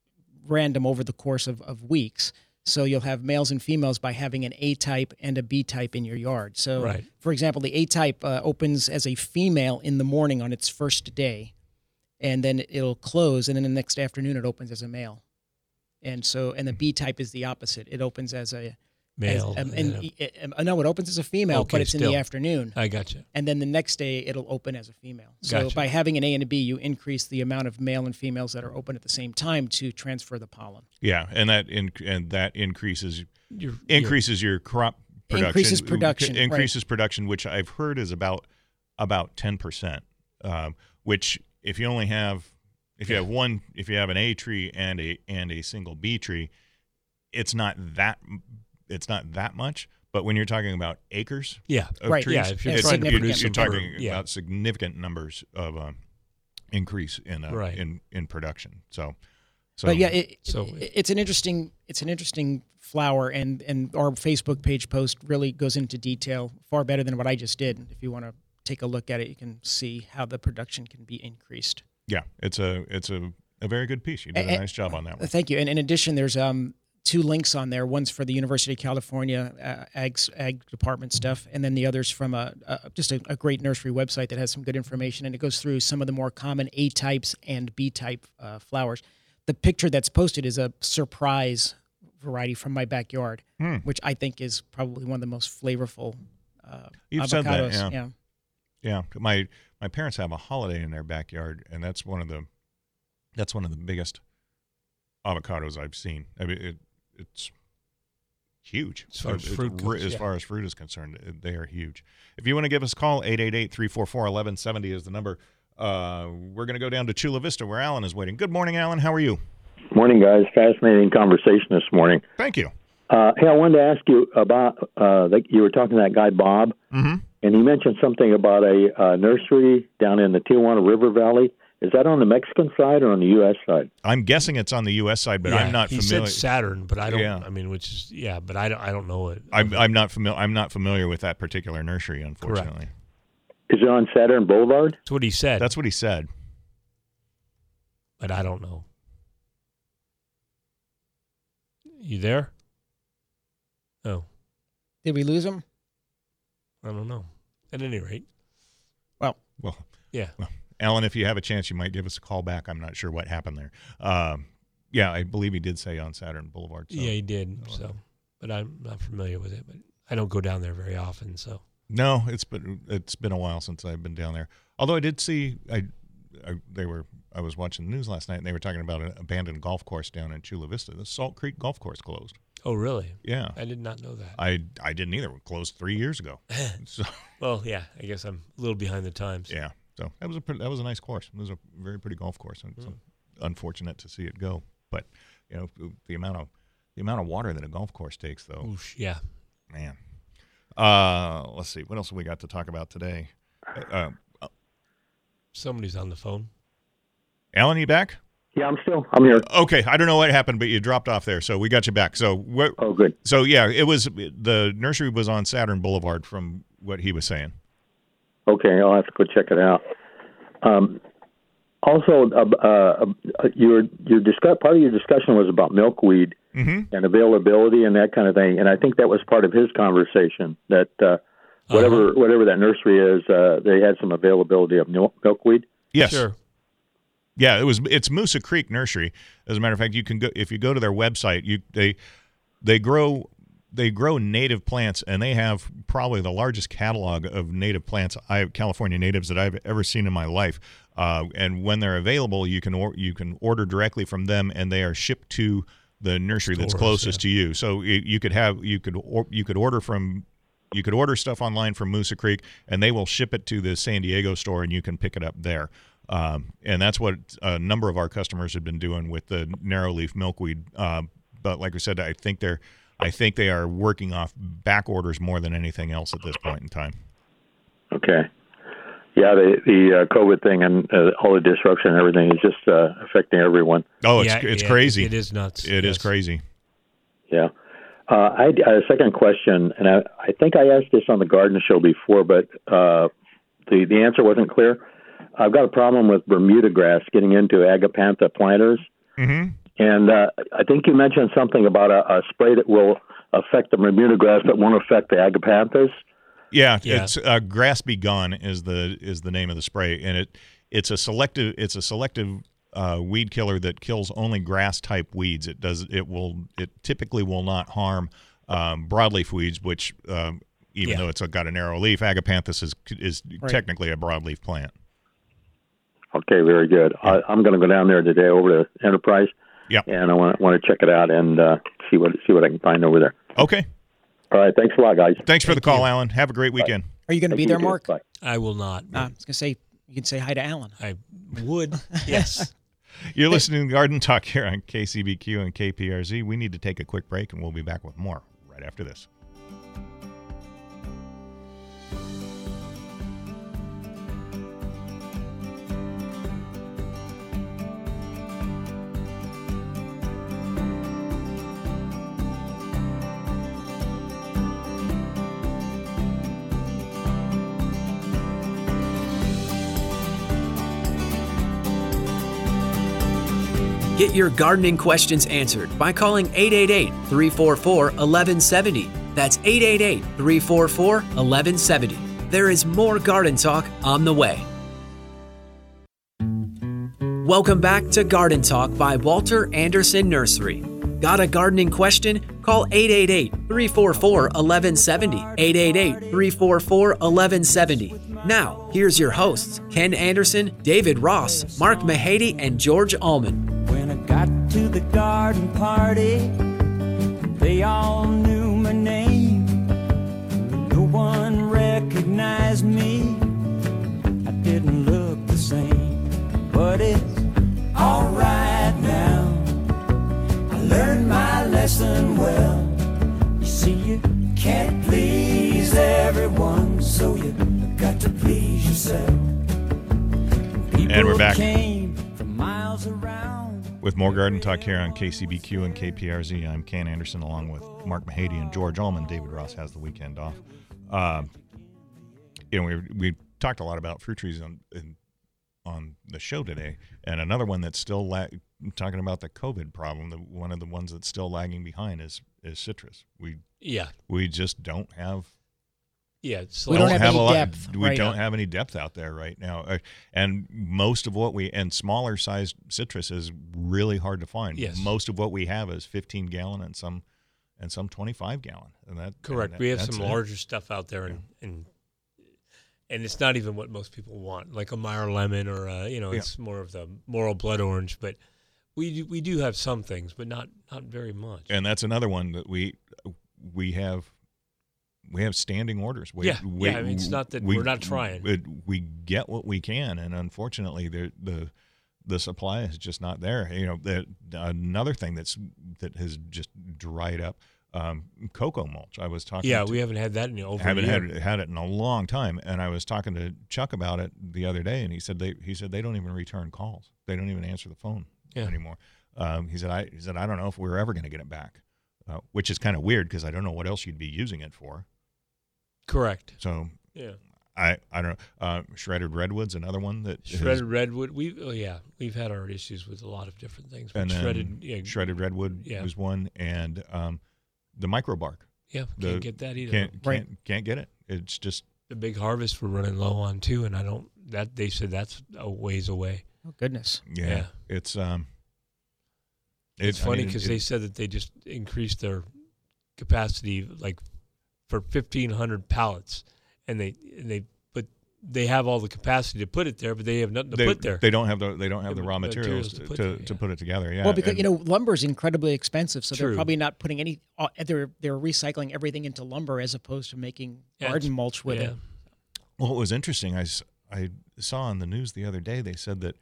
random over the course of, of weeks. So you'll have males and females by having an A type and a B type in your yard. So, Right. for example, the A type uh, opens as a female in the morning on its first day, and then it'll close, and then the next afternoon it opens as a male. And so, and the B type is the opposite. It opens as a Male. As, um, and, and, uh, uh, no, it opens as a female, Okay, but it's in still. the afternoon. I got you. And then the next day it'll open as a female. So Gotcha. by having an A and a B, you increase the amount of male and females that are open at the same time to transfer the pollen. Yeah, and that in, and that increases You're, increases your crop production. Increases production, Increases production, which I've heard is about about ten percent. Um, which if you only have if you Yeah. have one if you have an A tree and a and a single B tree, it's not that it's not that much. But when you're talking about acres Yeah. of Right, trees, yeah, if you're it's- trying to you're, produce you're some talking fruit, yeah. about significant numbers of uh, increase in uh, Right. in in production. So, so But yeah, it, So- it, it's an interesting it's an interesting flower, and, and our Facebook page post really goes into detail far better than what I just did. If you want to take a look at it, you can see how the production can be increased. yeah, it's a it's a, a very good piece. You did a And- nice job on that one. Thank you. And in addition, there's um, two links on there. One's for the University of California uh, ag, ag department stuff, and then the other's from a, a just a, a great nursery website that has some good information, and it goes through some of the more common A types and B type uh, flowers. The picture that's posted is a surprise variety from my backyard, Hmm. which I think is probably one of the most flavorful uh, You've avocados. said that, yeah. yeah. Yeah, my my parents have a holiday in their backyard, and that's one of the that's one of the biggest avocados I've seen. I mean, it it's huge As far as It- fruit it's- goes, as yeah. far as fruit is concerned, it- they are huge. If you want to give us a call, eight eight eight, three four four, one one seven zero is the number. Uh, we're going to go down to Chula Vista where Alan is waiting. Good morning, Alan. How are you? Morning, guys. Fascinating conversation this morning. Thank you. Uh, hey, I wanted to ask you about, uh, the, you were talking to that guy, Bob, Mm-hmm. and he mentioned something about a uh, nursery down in the Tijuana River Valley. Is that on the Mexican side or on the U S side? I'm guessing it's on the U S side, but yeah, I'm not he familiar. said Saturn, but I don't. Yeah. I mean, which is yeah, but I don't. I don't know it. I'm, I'm not familiar. I'm not familiar with that particular nursery, unfortunately. Is it on Saturn Boulevard? That's what he said. That's what he said. but I don't know. You there? Oh, Did we lose him? I don't know. At any rate, Well, yeah. well, Alan, if you have a chance, you might give us a call back. I'm not sure what happened there. Um, yeah, I believe he did say on Saturn Boulevard. So. Yeah, he did. So, but I'm not familiar with it. But I don't go down there very often. So No, it's been it's been a while since I've been down there. Although I did see, I, I they were I was watching the news last night, and they were talking about an abandoned golf course down in Chula Vista. The Salt Creek Golf Course closed. oh really? Yeah, I did not know that. I I didn't either. It closed three years ago. So Well, yeah. I guess I'm a little behind the times. yeah, so that was a pretty, that was a nice course. It was a very pretty golf course. And it's Mm. unfortunate to see it go, but you know the amount of the amount of water that a golf course takes, though. Oosh, yeah. Man. Uh, let's see. What else have we got to talk about today? Uh, uh, Somebody's on the phone. Alan, you back? Yeah, I'm still. I'm here. Okay. I don't know what happened, but you dropped off there, so we got you back. So, what, Oh, good. so yeah, it was the nursery was on Saturn Boulevard, from what he was saying. Okay, I'll have to go check it out. Um, also, uh, uh, your your discuss, part of your discussion was about milkweed Mm-hmm. and availability and that kind of thing, and I think that was part of his conversation. That uh, whatever Uh-huh. whatever that nursery is, uh, they had some availability of mil- milkweed. Yes. Sure. Yeah, it was. It's Moosa Creek Nursery. As a matter of fact, you can go if you go to their website. You they they grow they grow native plants, and they have probably the largest catalog of native plants, I California natives that I've ever seen in my life. Uh, and when they're available, you can or, you can order directly from them, and they are shipped to the nursery Stores, that's closest yeah. to you. So you, you could have you could or, you could order from. You could order stuff online from Moosa Creek, and they will ship it to the San Diego store, and you can pick it up there. Um, and that's what a number of our customers have been doing with the narrowleaf milkweed. Uh, but like I said, I think they're, I think they are working off back orders more than anything else at this point in time. Okay. Yeah, the the uh, COVID thing and uh, all the disruption and everything is just uh, affecting everyone. Oh, it's Yeah, it's yeah, crazy. It is nuts. It is yes. crazy. Yeah. Uh, I had a second question, and I, I think I asked this on the garden show before, but uh, the, the answer wasn't clear. I've got a problem with Bermuda grass getting into Agapantha planters. Mm-hmm. And uh, I think you mentioned something about a, a spray that will affect the Bermuda grass but won't affect the Agapanthus. Yeah, Yeah. it's uh, Grass Be Gone is the is the name of the spray, and it it's a selective it's a selective uh, weed killer that kills only grass type weeds. It does it will it typically will not harm um, broadleaf weeds, which um, even Yeah. though it's got a narrow leaf, Agapanthus is is Right. technically a broadleaf plant. Okay, very good. I, I'm going to go down there today over to Enterprise. Yep. And I want want to check it out and uh, see what see what I can find over there. Okay. All right. Thanks a lot, guys. Thanks for the Thank call, you. Alan. Have a great weekend. Are you going to Thank be you there, too. Mark? Bye. I will not. Uh, I was going to say, you can say hi to Alan. I would. Yes. You're listening to Garden Talk here on K C B Q and K P R Z. We need to take a quick break, and we'll be back with more right after this. Get your gardening questions answered by calling eight eight eight, three four four, one one seven zero. That's eight eight eight, three four four, one one seven zero. There is more Garden Talk on the way. Welcome back to Garden Talk by Walter Anderson Nursery. Got a gardening question? Call eight eight eight, three four four, one one seven zero. eight eight eight, three four four, one one seven zero. Now, here's your hosts, Ken Anderson, David Ross, Mark Mahady, and George Allman. When I got to the garden party, they all knew my name. No one recognized me. I didn't look the same, but it's all right now. I learned my lesson well. You see, you can't please everyone, so you got to please yourself. People And we're back. came from miles around. With more Garden Talk here on K C B Q and K P R Z, I'm Ken Anderson along with Mark Mahady and George Allman. David Ross has the weekend off. Um, you know, we we talked a lot about fruit trees on in, on the show today, and another one that's still la- talking about the COVID problem. The, one of the ones that's still lagging behind is is citrus. We Yeah. we just don't have Yeah. It's We like, don't have any a lot, depth We right don't now. have any depth out there right now, uh, and most of what we and smaller sized citrus is really hard to find. Yes. Most of what we have is fifteen gallon and some and some twenty-five gallon, and that correct. and that- We have that's some it. larger stuff out there, and, and and it's not even what most people want, like a Meyer lemon or a, you know, Yeah. it's more of the Morrow blood orange. But we do, we do have some things, but not not very much. And that's another one that we we have we have standing orders. We, Yeah, we, yeah, I mean, it's not that we're not trying. We, we get what we can, and unfortunately, the the the supply is just not there. You know, that another thing that's that has just dried up. Um, cocoa mulch. I was talking. yeah, to, we haven't had that in over haven't a year. had had it in a long time, and I was talking to Chuck about it the other day, and he said they he said they don't even return calls. They don't even answer the phone Yeah. anymore. Um, he said I he said I don't know if we're ever going to get it back, uh, which is kind of weird because I don't know what else you'd be using it for. Correct. So Yeah. I I don't know. Uh, shredded redwood's another one that has- Shredded redwood. We oh yeah, we've had our issues with a lot of different things. But and then shredded, yeah, shredded redwood Yeah. was one, and um, the microbark. yeah, the- can't get that either. Can't Right. can't can't get it. It's just The big harvest we're running low on too, and I don't. That they said that's a ways away. Oh goodness. Yeah, Yeah. it's um, It's it- I funny mean, because it- they said that they just increased their capacity like for fifteen hundred pallets, and they and they but they have all the capacity to put it there, but they have nothing to they, put there. They don't have the they don't have The the raw materials, materials to to, put to, there, to yeah. put it together. Yeah. Well, because and- you know lumber is incredibly expensive, so they're True. probably not putting any. Uh, they're they're recycling everything into lumber as opposed to making Yeah, garden it's- mulch with yeah. it. Well, it was interesting. I, s- I saw on the news the other day, they said that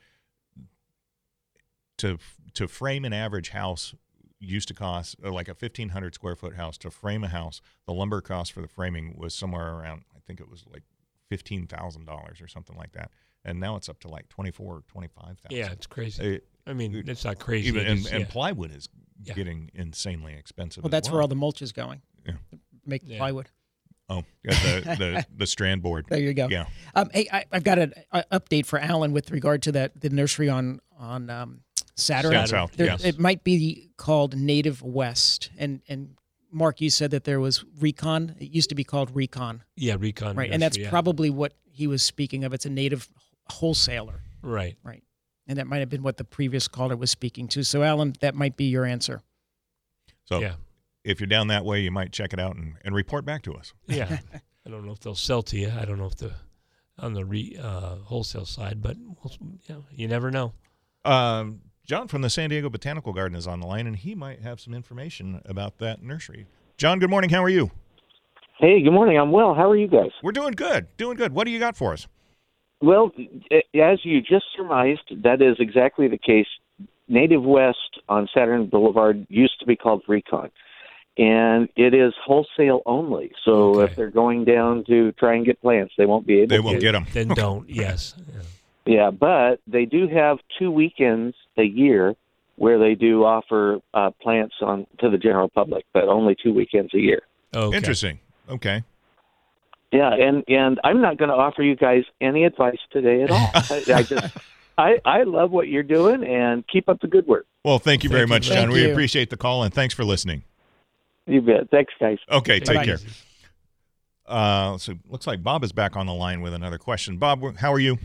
to to frame an average house used to cost uh, like a fifteen hundred square foot house. To frame a house, the lumber cost for the framing was somewhere around, I think it was like fifteen thousand dollars or something like that. And now it's up to like twenty-four or twenty-five thousand. Yeah, it's crazy. It- I mean, it- it's not crazy. even it and, is, and yeah. plywood is Yeah. getting insanely expensive. Well, as that's well. where all the mulch is going. Yeah. Make Yeah. plywood. Oh, yeah, the, the the strand board. There you go. Yeah. Um, hey, I, I've got an a update for Alan with regard to that the nursery on on um, Saturn. Down south, There- yes. It might be called Native West, and and Mark, you said that there was Recon. It used to be called Recon, Yeah, Recon. right? And that's Nursery, yeah. probably what he was speaking of. It's a native wholesaler, right. right? And that might have been what the previous caller was speaking to. So, Alan, that might be your answer. So Yeah, if you're down that way, you might check it out and, and report back to us. yeah. I don't know if they'll sell to you. I don't know if the on the re, uh, wholesale side, but we'll, you know, you never know. Um, John from the San Diego Botanical Garden is on the line, and he might have some information about that nursery. John, good morning. How are you? Hey, good morning. I'm well. How are you guys? We're doing good. Doing good. What do you got for us? Well, eh, as you just surmised, that is exactly the case. Native West on Saturn Boulevard used to be called Recon, and it is wholesale only. So Okay. if they're going down to try and get plants, they won't be able They to. won't get them. Then don't. Yes. Yeah. Yeah, but they do have two weekends a year where they do offer uh, plants on to the general public, but only two weekends a year. Okay. Interesting. Okay. Yeah, and and I'm not going to offer you guys any advice today at all. I, I just I I love what you're doing, and keep up the good work. Well, thank you very Thank you much, very John. much. We Thank you. appreciate the call, and thanks for listening. You bet. Thanks, guys. Okay, take Bye. care. Uh, so looks like Bob is back on the line with another question. Bob, how are you?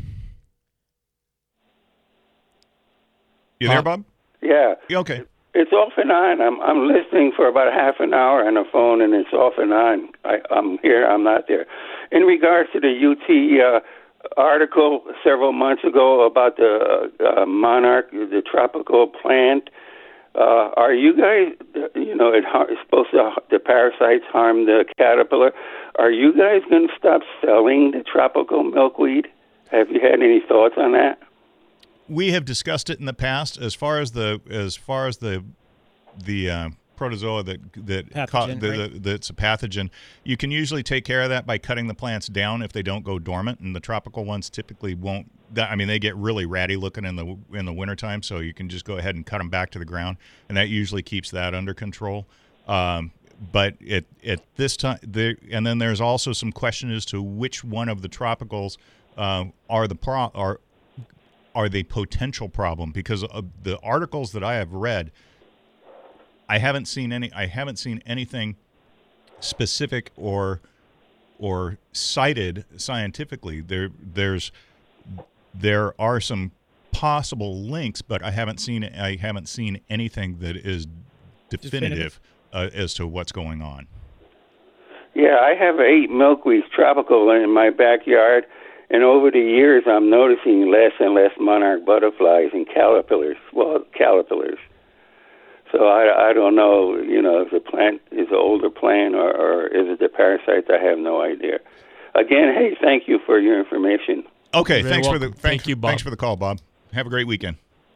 You there, Bob? Yeah. Yeah, okay. It's off and on. I'm I'm listening for about half an hour on the phone, and it's off and on. I, I'm here. I'm not there. In regards to the U T uh, article several months ago about the uh, monarch, the tropical plant, uh, are you guys? You know, it har- it's supposed to the parasites harm the caterpillar. Are you guys going to stop selling the tropical milkweed? Have you had any thoughts on that? We have discussed it in the past as far as the as far as the the uh, protozoa that that ca- Pathogen, the, right. the, that's a pathogen. You can usually take care of that by cutting the plants down if they don't go dormant, and the tropical ones typically won't. That, I mean, they get really ratty looking in the in the wintertime, so you can just go ahead and cut them back to the ground, and that usually keeps that under control. Um, but it at this time, there, and then there's also some question as to which one of the tropicals uh, are the pro are are the potential problem, because of the articles that I have read, I haven't seen any I haven't seen anything specific or or cited scientifically. There there's there are some possible links, but I haven't seen I haven't seen anything that is definitive, Definitive. Uh, as to what's going on. Yeah, I have eight milkweeds tropical in my backyard, and over the years I'm noticing less and less monarch butterflies and caterpillars. Well, caterpillars. So I, I don't know, you know, if the plant is an older plant or, or is it the parasites? I have no idea. Again, hey, thank you for your information. Okay, You're very thanks for the welcome. thanks, Thank you, Bob. Thanks for the call, Bob. Have a great weekend.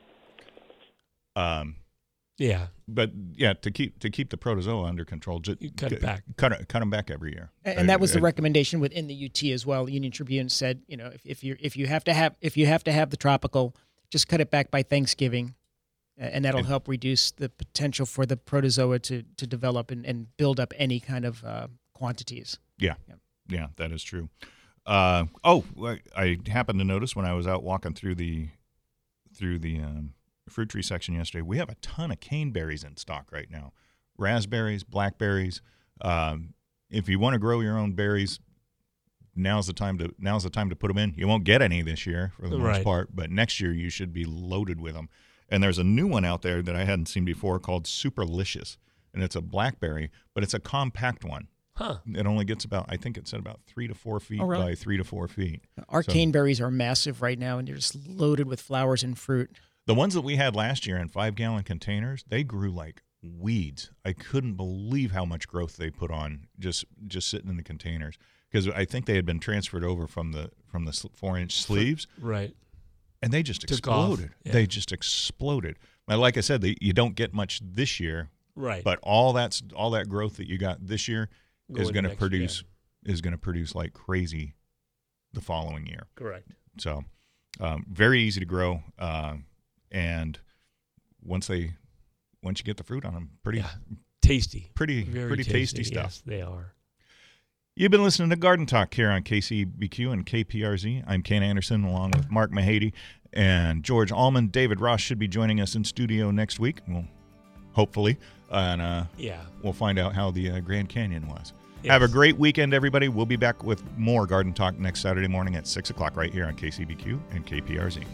Um. Yeah. But yeah, to keep to keep the protozoa under control, just You cut it back. cut it, cut them back every year. And, and that was the Uh, recommendation within the U T as well. Union Tribune said, you know, if, if you if you have to have if you have to have the tropical, just cut it back by Thanksgiving, uh, and that'll And- help reduce the potential for the protozoa to to develop and, and build up any kind of uh, quantities. Yeah, yeah, that is true. Uh, oh, I I happened to notice when I was out walking through the through the um, fruit tree section yesterday, we have a ton of caneberries in stock right now. Raspberries, blackberries. Um, if you want to grow your own berries, now's the time to now's the time to put them in. You won't get any this year for the most Right. part, but next year you should be loaded with them. And there's a new one out there that I hadn't seen before called Superlicious, and it's a blackberry, but it's a compact one. Huh. It only gets about, I think it's at about three to four feet Oh, really? by three to four feet. Our So- caneberries are massive right now, and they're just loaded with flowers and fruit. The ones that we had last year in five-gallon containers, they grew like weeds. I couldn't believe how much growth they put on just just sitting in the containers, because I think they had been transferred over from the from the four-inch sleeves, Right. and they just Took off. exploded. Yeah. They just exploded. Now, like I said, they, you don't get much this year, Right. but all that's all that growth that you got this year Go is into going to next- produce is going to produce like crazy the following year. Correct. So, um, very easy to grow, uh, and once they once you get the fruit on them, pretty Yeah. Tasty. pretty Very pretty tasty, stuff. Yes, they are. You've been listening to Garden Talk here on K C B Q and K P R Z. I'm Ken Anderson, along with Mark Mahady and George Allman. David Ross should be joining us in studio next week. Well, hopefully, and uh, Yeah. we'll find out how the uh, Grand Canyon was. Yes. Have a great weekend, everybody. We'll be back with more Garden Talk next Saturday morning at six o'clock right here on K C B Q and K P R Z.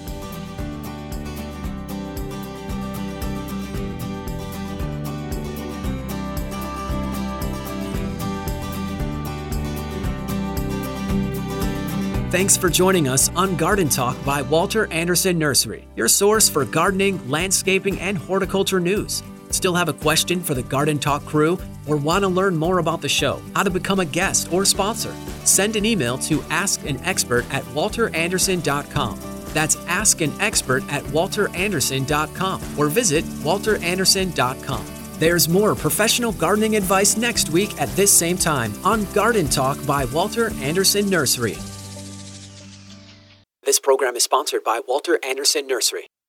Thanks for joining us on Garden Talk by Walter Anderson Nursery, your source for gardening, landscaping, and horticulture news. Still have a question for the Garden Talk crew or want to learn more about the show, how to become a guest or sponsor? Send an email to ask an expert at walter anderson dot com. That's ask an expert at walter anderson dot com or visit walter anderson dot com. There's more professional gardening advice next week at this same time on Garden Talk by Walter Anderson Nursery. This program is sponsored by Walter Anderson Nursery.